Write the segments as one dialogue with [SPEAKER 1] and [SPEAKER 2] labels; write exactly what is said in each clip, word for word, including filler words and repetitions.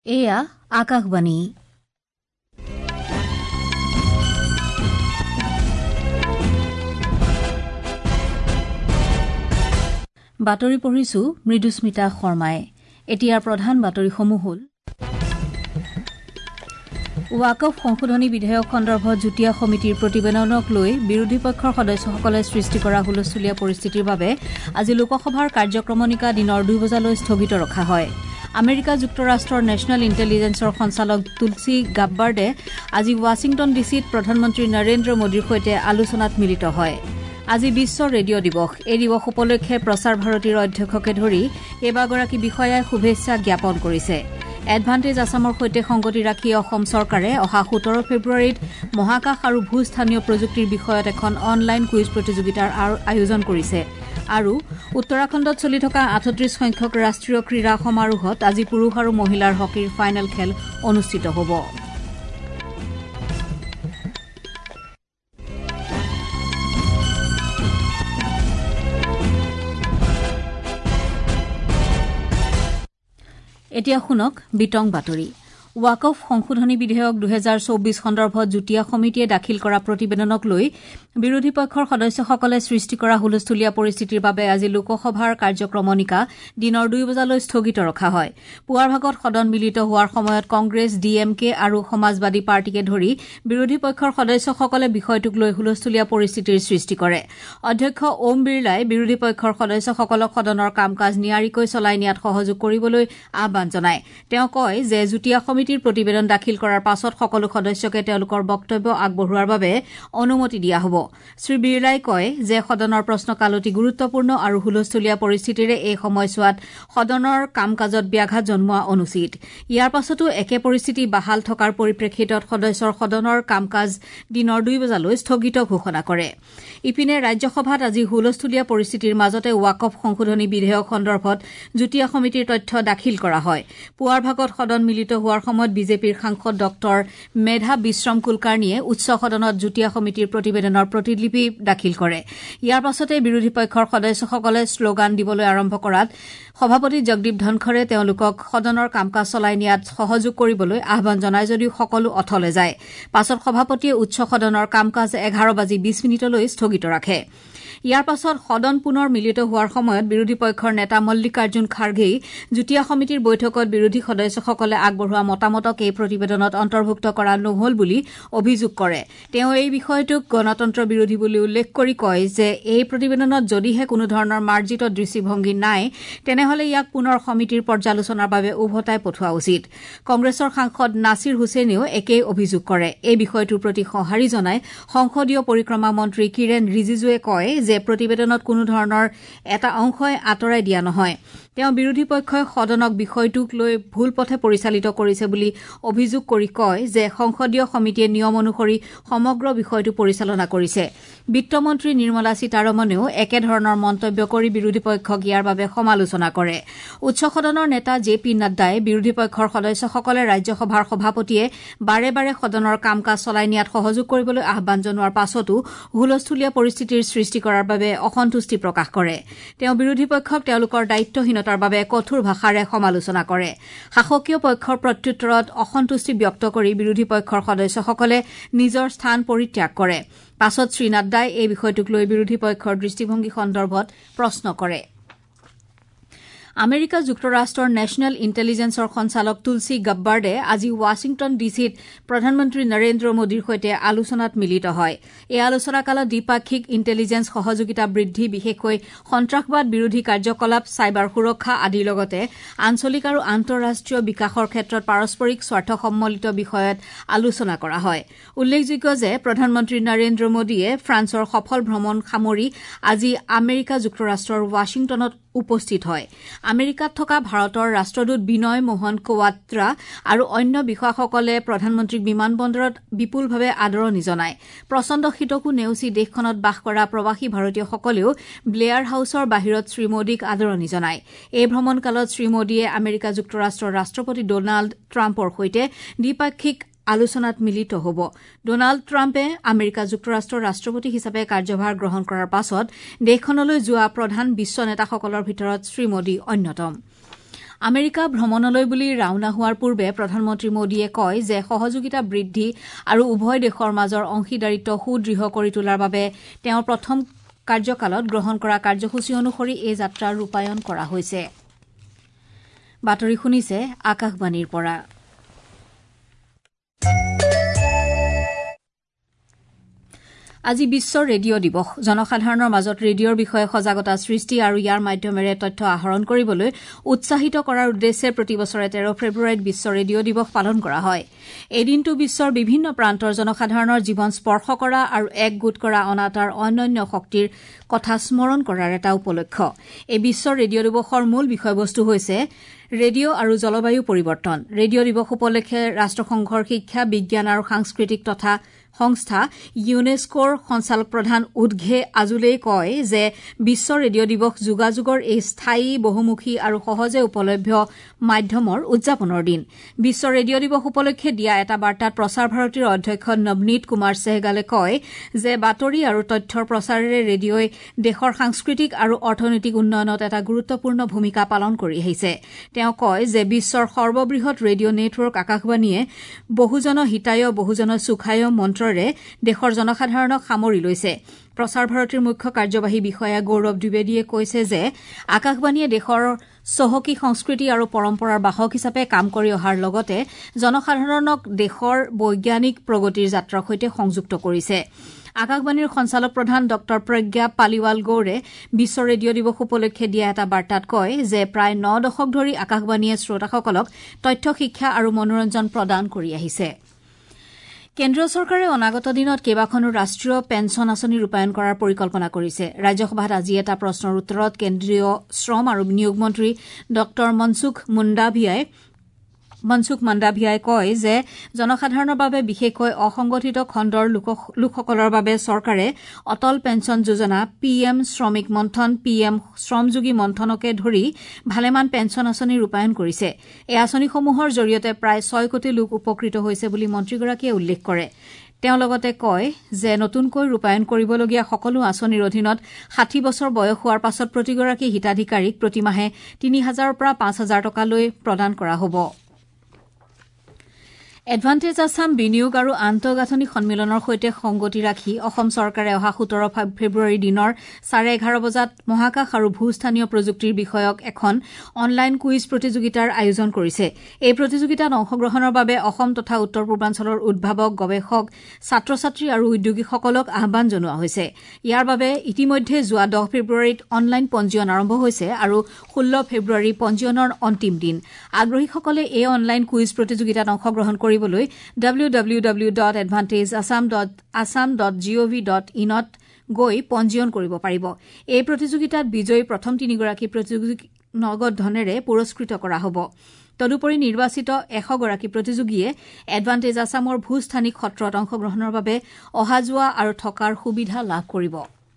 [SPEAKER 1] এয়া আকাশবাণী। বাতৰি পঢ়িছো মৃদুস্মিতা শৰ্মাই। এতিয়াৰ প্ৰধান বাতৰিসমূহ হ'ল ৱাকফ সংশোধনী বিধেয়ক সন্দৰ্ভত যুটীয়া সমিতিৰ প্ৰতিবেদনক লৈ বিৰোধী পক্ষৰ সদস্যসকলে সৃষ্টি কৰা হুলস্থূলীয়া পৰিস্থিতিৰ বাবে আজি লোকসভাৰ কাৰ্যক্ৰমণিকা দিনৰ দুই বজালৈ স্থগিত ৰখা হয়। আমেৰিকা যুক্তৰাষ্ট্ৰৰ নেশ্যনেল ইণ্টেলিজেন্সৰ সঞ্চালক তুলসী গাব্বাৰ্ডে আজি ৱাশ্বিংটন ডিচিত প্ৰধানমন্ত্ৰী নৰেন্দ্ৰ মোদীৰ সৈতে আলোচনাত মিলিত হয়। আজি বিশ্ব ৰেডিঅ' দিৱস। এই দিৱস উপলক্ষে প্ৰচাৰ ভাৰতীৰ অধ্যক্ষকে ধৰি কেইবাগৰাকী বিষয়াই শুভেচ্ছা জ্ঞাপন কৰিছে। এডভান্টেজ আছামৰ সৈতে সংগতি ৰাখি অসম চৰকাৰে অহা সোতৰ ফেব্ৰুৱাৰীত মহাকাশ আৰু ভূস্থানীয় প্ৰযুক্তিৰ বিষয়ত এখন অনলাইন কুইজ প্ৰতিযোগিতাৰ আয়োজন কৰিছে। আৰু উত্তৰাখণ্ডত চলি থকা আঠত্ৰিশ সংখ্যক ৰাষ্ট্ৰীয় ক্ৰীড়া সমাৰোহত আজি পুৰুষ আৰু মহিলাৰ হকীৰ ফাইনেল খেল অনুষ্ঠিত হ'ব। এতিয়া শুনক বিতং বাতৰি। ৱাকফ সংশোধনী বিধেয়ক দুহেজাৰ চৌবিশ সন্দৰ্ভত যুটীয়া সমিতিয়ে দাখিল কৰা প্ৰতিবেদনক লৈ বিৰোধী পক্ষৰ সদস্যসকলে সৃষ্টি কৰা হুলস্থূলীয়া পৰিস্থিতিৰ বাবে আজি লোকসভাৰ কাৰ্যক্ৰমণিকা দিনৰ দুই বজালৈ স্থগিত ৰখা হয়। পুৱাৰ ভাগত সদন মিলিত হোৱাৰ সময়ত কংগ্ৰেছ, ডি এম কে আৰু সমাজবাদী পাৰ্টীকে ধৰি বিৰোধী পক্ষৰ সদস্যসকলে বিষয়টোক লৈ হুলস্থূলীয়া পৰিস্থিতিৰ সৃষ্টি কৰে। অধ্যক্ষ ওম বিৰলাই বিৰোধী পক্ষৰ সদস্যসকলক সদনৰ কাম কাজ নিয়াৰিকৈ চলাই নিয়াত সহযোগ কৰিবলৈ আহ্বান জনায়। তেওঁ কয় যে যুটীয়া সমিতিৰ প্ৰতিবেদন দাখিল কৰাৰ পাছত সকলো সদস্যকে তেওঁলোকৰ বক্তব্য আগবঢ়োৱাৰ বাবে অনুমতি দিয়া হ'ব। শ্ৰী বিৰলাই কয় যে সদনৰ প্ৰশ্নকাল অতি গুৰুত্বপূৰ্ণ আৰু হুলস্থূলীয়া পৰিস্থিতিৰে এই সময়ছোৱাত সদনৰ কাম কাজত ব্যাঘাত জন্মোৱা অনুচিত। ইয়াৰ পাছতো একে পৰিস্থিতি বাহাল থকাৰ পৰিপ্ৰেক্ষিতত সদস্যৰ সদনৰ কাম কাজ দিনৰ দুই বজালৈ স্থগিত ঘোষণা কৰে। ইপিনে ৰাজ্যসভাত আজি হুলস্থূলীয়া পৰিস্থিতিৰ মাজতে ৱাকফ সংশোধনী বিধেয়ক সন্দৰ্ভত যুটীয়া সমিতিৰ তথ্য দাখিল কৰা হয়। পুৱাৰ ভাগত সদন মিলিত হোৱাৰ সময়ত বিজেপিৰ সাংসদ ডক্টৰ মেধা বিশ্ৰম কুলকাৰ্ণীয়ে উচ্চ সদনত যুটীয়া সমিতিৰ প্ৰতিবেদনৰ প্ৰতিলিপি দাখিল কৰে। ইয়াৰ পাছতে বিৰোধী পক্ষৰ সদস্যসকলে শ্লোগান দিবলৈ আৰম্ভ কৰাত সভাপতি জগদীপ ধনখৰে তেওঁলোকক সদনৰ কাম কাজ চলাই নিয়াত সহযোগ কৰিবলৈ আহ্বান জনায় যদিও সকলো অথলে যায়। পাছত সভাপতিয়ে উচ্চ সদনৰ কাম কাজ এঘাৰ বাজি বিশ মিনিটলৈ স্থগিত ৰাখে। ইয়াৰ পাছত সদন পুনৰ মিলিত হোৱাৰ সময়ত বিৰোধী পক্ষৰ নেতা মল্লিকাৰ্জুন খাৰ্গেই যুটীয়া সমিতিৰ বৈঠকত বিৰোধী সদস্যসকলে আগবঢ়োৱা মতামতক এই প্ৰতিবেদনত অন্তৰ্ভুক্ত কৰা নহল বুলি অভিযোগ কৰে। তেওঁ এই বিষয়টোক গণতন্ত্ৰ বিৰোধী বুলি উল্লেখ কৰি কয় যে এই প্ৰতিবেদনত যদিহে কোনো ধৰণৰ মাৰ্জিত দৃষ্টিভংগী নাই তেনেহলে ইয়াক পুনৰ সমিতিৰ পৰ্যালোচনাৰ বাবে উভতাই পঠোৱা উচিত। কংগ্ৰেছৰ সাংসদ নাছিৰ হুছেইনেও একেই অভিযোগ কৰে। এই বিষয়টোৰ প্ৰতি সঁহাৰি জনাই সংসদীয় পৰিক্ৰমা মন্ত্ৰী কিৰেণ ৰিজিজুৱে কয় যে প্ৰতিবেদনত কোনো ধৰণৰ এটা অংশই আঁতৰাই দিয়া নহয়। তেওঁ বিৰোধী পক্ষই সদনক বিষয়টোক লৈ ভুল পথে পৰিচালিত কৰিছে বুলি অভিযোগ কৰি কয় যে সংসদীয় সমিতিয়ে নিয়ম অনুসৰি সমগ্ৰ বিষয়টো পৰিচালনা কৰিছে। বিত্তমন্ত্ৰী নিৰ্মলা সীতাৰমণেও একেধৰণৰ মন্তব্য কৰি বিৰোধী পক্ষক ইয়াৰ বাবে সমালোচনা কৰে। উচ্চ সদনৰ নেতা জে পি নাড্ডাই বিৰোধী পক্ষৰ সদস্যসকলে ৰাজ্যসভাৰ সভাপতিয়ে বাৰে বাৰে সদনৰ কাম কাজ চলাই নিয়াত সহযোগ কৰিবলৈ আহ্বান জনোৱাৰ পাছতো হুলস্থূলীয়া পৰিস্থিতিৰ সৃষ্টি কৰাৰ বাবে অসন্তুষ্টি প্ৰকাশ কৰে। তেওঁ বিৰোধী পক্ষক তেওঁলোকৰ দায়িত্বহীনতাৰ বাবে কঠোৰ ভাষাৰে সমালোচনা কৰে। শাসকীয় পক্ষৰ প্ৰত্যুত্তৰত অসন্তুষ্টি ব্যক্ত কৰি বিৰোধী পক্ষৰ সদস্যসকলে নিজৰ স্থান পৰিত্যাগ কৰে। পাছত শ্ৰী নাড্ডাই এই বিষয়টোক লৈ বিৰোধী পক্ষৰ দৃষ্টিভংগী সন্দৰ্ভত প্ৰশ্ন কৰে। আমেৰিকা যুক্তৰাষ্ট্ৰৰ নেশ্যনেল ইণ্টেলিজেন্সৰ সঞ্চালক তুলসী গাব্বাৰ্ডে আজি ৱাশ্বিংটন ডিচিত প্ৰধানমন্ত্ৰী নৰেন্দ্ৰ মোদীৰ সৈতে আলোচনাত মিলিত হয়। এই আলোচনাকালত দ্বিপাক্ষিক ইণ্টেলিজেন্স সহযোগিতা বৃদ্ধি, বিশেষকৈ সন্ত্ৰাসবাদ বিৰোধী কাৰ্যকলাপ, চাইবাৰ সুৰক্ষা আদিৰ লগতে আঞ্চলিক আৰু আন্তঃৰাষ্ট্ৰীয় বিকাশৰ ক্ষেত্ৰত পাৰস্পৰিক স্বাৰ্থসম্বলিত বিষয়ত আলোচনা কৰা হয়। উল্লেখযোগ্য যে প্ৰধানমন্ত্ৰী নৰেন্দ্ৰ মোদীয়ে ফ্ৰান্সৰ সফল ভ্ৰমণ সামৰি আজি আমেৰিকা যুক্তৰাষ্ট্ৰৰ ৱাশ্বিংটনত উপস্থিত হয়। আমেৰিকাত থকা ভাৰতৰ ৰাষ্ট্ৰদূত বিনয় মোহন কোৱাত্ৰা আৰু অন্য বিষয়াসকলে প্ৰধানমন্ত্ৰীক বিমান বন্দৰত বিপুলভাৱে আদৰণি জনায়। প্ৰচণ্ড শীতকো নেওচি দেশখনত বাস কৰা প্ৰৱাসী ভাৰতীয়সকলেও ব্লেয়াৰ হাউছৰ বাহিৰত শ্ৰীমোদীক আদৰণি জনায়। এই ভ্ৰমণকালত শ্ৰীমোদীয়ে আমেৰিকা যুক্তৰাষ্ট্ৰৰ ৰাষ্ট্ৰপতি ডনাল্ড ট্ৰাম্পৰ সৈতে দ্বিপাক্ষিক আলোচনাত মিলিত হ'ব। ডনাল্ড ট্ৰাম্পে আমেৰিকা যুক্তৰাষ্ট্ৰৰ ৰাষ্ট্ৰপতি হিচাপে কাৰ্যভাৰ গ্ৰহণ কৰাৰ পাছত দেশখনলৈ যোৱা প্ৰধান বিশ্ব নেতাসকলৰ ভিতৰত শ্ৰীমোদী অন্যতম। আমেৰিকা ভ্ৰমণলৈ বুলি ৰাওনা হোৱাৰ পূৰ্বে প্ৰধানমন্ত্ৰী মোদীয়ে কয় যে সহযোগিতা বৃদ্ধি আৰু উভয় দেশৰ মাজৰ অংশীদাৰিত্ব সুদৃঢ় কৰি তোলাৰ বাবে তেওঁৰ প্ৰথম কাৰ্যকালত গ্ৰহণ কৰা কাৰ্যসূচী অনুসৰি এই যাত্ৰাৰ ৰূপায়ণ কৰা হৈছে বাতৰি শুনিছে আকাশবাণীৰ পৰা আজি বিশ্ব ৰেডিঅ' দিৱস জনসাধাৰণৰ মাজত ৰেডিঅ'ৰ বিষয়ে সজাগতা সৃষ্টি আৰু ইয়াৰ মাধ্যমেৰে তথ্য আহৰণ কৰিবলৈ উৎসাহিত কৰাৰ উদ্দেশ্যে প্ৰতিবছৰে তেৰ ফেব্ৰুৱাৰীত বিশ্ব ৰেডিঅ' দিৱস পালন কৰা হয় এই দিনটো বিশ্বৰ বিভিন্ন প্ৰান্তৰ জনসাধাৰণৰ জীৱন স্পৰ্শ কৰা আৰু একগোট কৰা অনাতাঁৰ অনন্য শক্তিৰ কথা স্মৰণ কৰাৰ এটা উপলক্ষ এই বিশ্ব ৰেডিঅ' দিৱসৰ মূল বিষয়বস্তু হৈছে ৰেডিঅ' আৰু জলবায়ু পৰিৱৰ্তন ৰেডিঅ' দিৱস উপলক্ষে ৰাষ্ট্ৰসংঘৰ শিক্ষা বিজ্ঞান আৰু সাংস্কৃতিক তথা সংস্থা ইউনেস্কোৰ সঞ্চালক প্ৰধান উদঘে আজুলেই কয় যে বিশ্ব ৰেডিঅ' দিৱস যোগাযোগৰ এই স্থায়ী বহুমুখী আৰু সহজে উপলভ্য মাধ্যমৰ উদযাপনৰ দিন বিশ্ব ৰেডিঅ' দিৱস উপলক্ষে দিয়া এটা বাৰ্তাত প্ৰচাৰ ভাৰতীৰ অধ্যক্ষ নৱনীত কুমাৰ চেহগালে কয় যে বাতৰি আৰু তথ্যৰ প্ৰচাৰেৰে ৰেডিঅ'ই দেশৰ সাংস্কৃতিক আৰু অৰ্থনৈতিক উন্নয়নত এটা গুৰুত্বপূৰ্ণ ভূমিকা পালন কৰি আহিছে তেওঁ কয় যে বিশ্বৰ সৰ্ববৃহৎ ৰেডিঅ' নেটৱৰ্ক আকাশবাণীয়ে বহুজন হিতায় বহুজন সুখায় মন্ত্ৰৰে দেশৰ জনসাধাৰণক সামৰি লৈছে প্ৰচাৰ ভাৰতীৰ মুখ্য কাৰ্যবাহী বিষয়া গৌৰৱ দ্বিবেদীয়ে কৈছে যে আকাশবাণীয়ে দেশৰ চহকী সংস্কৃতি আৰু পৰম্পৰাৰ বাহক হিচাপে কাম কৰি অহাৰ লগতে জনসাধাৰণক দেশৰ বৈজ্ঞানিক প্ৰগতিৰ যাত্ৰাৰ সৈতে সংযুক্ত কৰিছে আকাশবাণীৰ সঞ্চালক প্ৰধান ড প্ৰজ্ঞা পালিৱাল গৌৰে বিশ্ব ৰেডিঅ' দিৱস উপলক্ষে দিয়া এটা বাৰ্তাত কয় যে প্ৰায় ন দশক ধৰি আকাশবাণীয়ে শ্ৰোতাসকলক তথ্য শিক্ষা আৰু মনোৰঞ্জন প্ৰদান কৰি আহিছে কেন্দ্ৰীয় চৰকাৰে অনাগত দিনত কেইবাখনো ৰাষ্ট্ৰীয় পেন্সন আঁচনি ৰূপায়ণ কৰাৰ পৰিকল্পনা কৰিছে ৰাজ্যসভাত আজি এটা প্ৰশ্নৰ উত্তৰত কেন্দ্ৰীয় শ্ৰম আৰু বিনিয়োগ মন্ত্ৰী ড মনসুখ মুণ্ডাভিয়াই মনসুখ মাণ্ডাভিয়াই কয় যে জনসাধাৰণৰ বাবে বিশেষকৈ অসংগঠিত খণ্ডৰ লোকসকলৰ বাবে চৰকাৰে অটল পেন্সন যোজনা পিএম শ্ৰমিক মন্থন পিএম শ্ৰমযোগী মন্থনকে ধৰি ভালেমান পেন্সন আঁচনি ৰূপায়ণ কৰিছে এই আঁচনিসমূহৰ জৰিয়তে প্ৰায় ছয় কোটি লোক উপকৃত হৈছে বুলি মন্ত্ৰীগৰাকীয়ে উল্লেখ কৰে তেওঁ লগতে কয় যে নতুনকৈ ৰূপায়ণ কৰিবলগীয়া সকলো আঁচনিৰ অধীনত ষাঠি বছৰ বয়স হোৱাৰ পাছত প্ৰতিগৰাকী হিতাধিকাৰীক প্ৰতিমাহে তিনি হাজাৰৰ পৰা পাঁচ হাজাৰ টকালৈ প্ৰদান কৰা হ'ব এডভান্টেজ আছাম বিনিয়োগ আৰু আন্তঃগাঁথনি সন্মিলনৰ সৈতে সংগতি ৰাখি অসম চৰকাৰে অহা সোতৰ ফেব্ৰুৱাৰী দিনৰ চাৰে এঘাৰ বজাত মহাকাশ আৰু ভূস্থানীয় প্ৰযুক্তিৰ বিষয়ক এখন অনলাইন কুইজ প্ৰতিযোগিতাৰ আয়োজন কৰিছে এই প্ৰতিযোগিতাত অংশগ্ৰহণৰ বাবে অসম তথা উত্তৰ পূৰ্বাঞ্চলৰ উদ্ভাৱক গৱেষক ছাত্ৰ ছাত্ৰী আৰু উদ্যোগীসকলক আহ্বান জনোৱা হৈছে ইয়াৰ বাবে ইতিমধ্যে যোৱা দহ ফেব্ৰুৱাৰীত অনলাইন পঞ্জীয়ন আৰম্ভ হৈছে আৰু ষোল্ল ফেব্ৰুৱাৰী পঞ্জীয়নৰ অন্তিম দিন আগ্ৰহীসকলে এই অনলাইন কুইজ প্ৰতিযোগিতাত অংশগ্ৰহণ কৰিবলৈ W W W dot advantage Assam dot Assam dot gov dot ইনত গৈ পঞ্জীয়ন কৰিব পাৰিব এই প্ৰতিযোগিতাত বিজয়ী প্ৰথম তিনিগৰাকী প্ৰতিযোগীক নগদ ধনেৰে পুৰস্কৃত কৰা হ'ব তদুপৰি নিৰ্বাচিত এশ গৰাকী প্ৰতিযোগীয়ে এডভান্টেজ আছামৰ ভূস্থানিক সত্ৰত অংশগ্ৰহণৰ বাবে অহা যোৱা আৰু থকাৰ সুবিধা লাভ কৰিব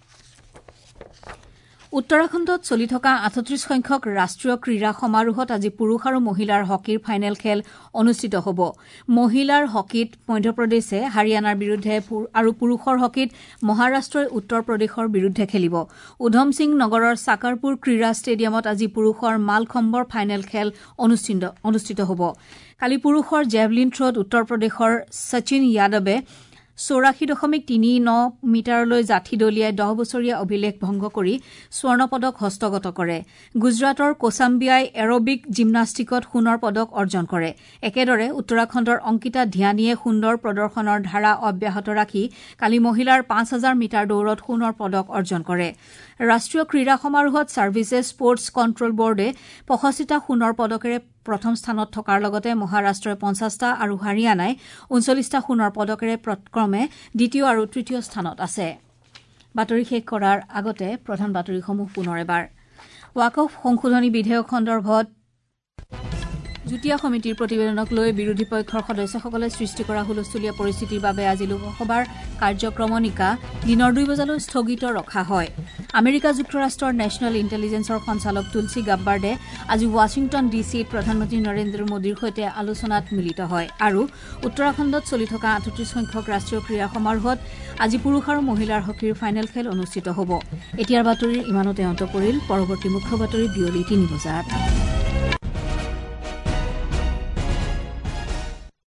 [SPEAKER 1] উত্তৰাখণ্ডত চলি থকা আঠত্ৰিশ সংখ্যক ৰাষ্ট্ৰীয় ক্ৰীড়া সমাৰোহত আজি পুৰুষ আৰু মহিলাৰ হকীৰ ফাইনেল খেল অনুষ্ঠিত হ'ব মহিলাৰ হকীত মধ্যপ্ৰদেশে হাৰিয়ানাৰ বিৰুদ্ধে আৰু পুৰুষৰ হকীত মহাৰাষ্ট্ৰই উত্তৰ প্ৰদেশৰ বিৰুদ্ধে খেলিব উধম সিং নগৰৰ সাকাৰপুৰ ক্ৰীড়া ষ্টেডিয়ামত আজি পুৰুষৰ মালখম্বৰ ফাইনেল খেল অনুষ্ঠিত হ'ব কালি পুৰুষৰ জেভলিন থ্ৰত উত্তৰ প্ৰদেশৰ সচিন যাদৱে চৌৰাশী দশমিক তিনি ন মিটাৰলৈ যাঠি দলিয়াই দহ বছৰীয়া অভিলেখ ভংগ কৰি স্বৰ্ণ পদক হস্তগত কৰে গুজৰাটৰ কোচাম্বিয়াই এৰবিক জিমনাষ্টিকত সোণৰ পদক অৰ্জন কৰে একেদৰে উত্তৰাখণ্ডৰ অংকিতা ধ্যানীয়ে সুন্দৰ প্ৰদৰ্শনৰ ধাৰা অব্যাহত ৰাখি কালি মহিলাৰ পাঁচ হাজাৰ মিটাৰ দৌৰত সোণৰ পদক অৰ্জন কৰে ৰাষ্ট্ৰীয় ক্ৰীড়া সমাৰোহত ছাৰ্ভিচেছ স্পৰ্টছ কণ্ট্ৰল বৰ্ডে পঁষষ্ঠিটা সোণৰ পদকেৰে প্ৰথম স্থানত থকাৰ লগতে মহাৰাষ্ট্ৰই পঞ্চাশটা আৰু হাৰিয়ানাই ঊনচল্লিশটা সোণৰ পদকেৰে ক্ৰমে দ্বিতীয় আৰু তৃতীয় স্থানত আছে বাতৰি শেষ কৰাৰ আগতে প্ৰধান বাতৰিসমূহ পুনৰ এবাৰ ৱাকফ সংশোধনী বিধেয়ক সন্দৰ্ভত যুটীয়া সমিতিৰ প্ৰতিবেদনক লৈ বিৰোধী পক্ষৰ সদস্যসকলে সৃষ্টি কৰা হুলস্থুলীয়া পৰিস্থিতিৰ বাবে আজি লোকসভাৰ কাৰ্যক্ৰমণিকা দিনৰ দুই বজালৈ স্থগিত ৰখা হয় আমেৰিকা যুক্তৰাষ্ট্ৰৰ নেশ্যনেল ইণ্টেলিজেন্সৰ সঞ্চালক তুলসী গাব্বাৰ্ডে আজি ৱাশ্বিংটন ডি চিত প্ৰধানমন্ত্ৰী নৰেন্দ্ৰ মোদীৰ সৈতে আলোচনাত মিলিত হয় আৰু উত্তৰাখণ্ডত চলি থকা আঠত্ৰিশ সংখ্যক ৰাষ্ট্ৰীয় ক্ৰীড়া সমাৰোহত আজি পুৰুষ আৰু মহিলাৰ হকীৰ ফাইনেল খেল অনুষ্ঠিত হ'ব এতিয়াৰ বাতৰিৰ ইমানতে অন্ত পৰিল পৰৱৰ্তী মুখ্য বাতৰি বিয়লি তিনি বজাত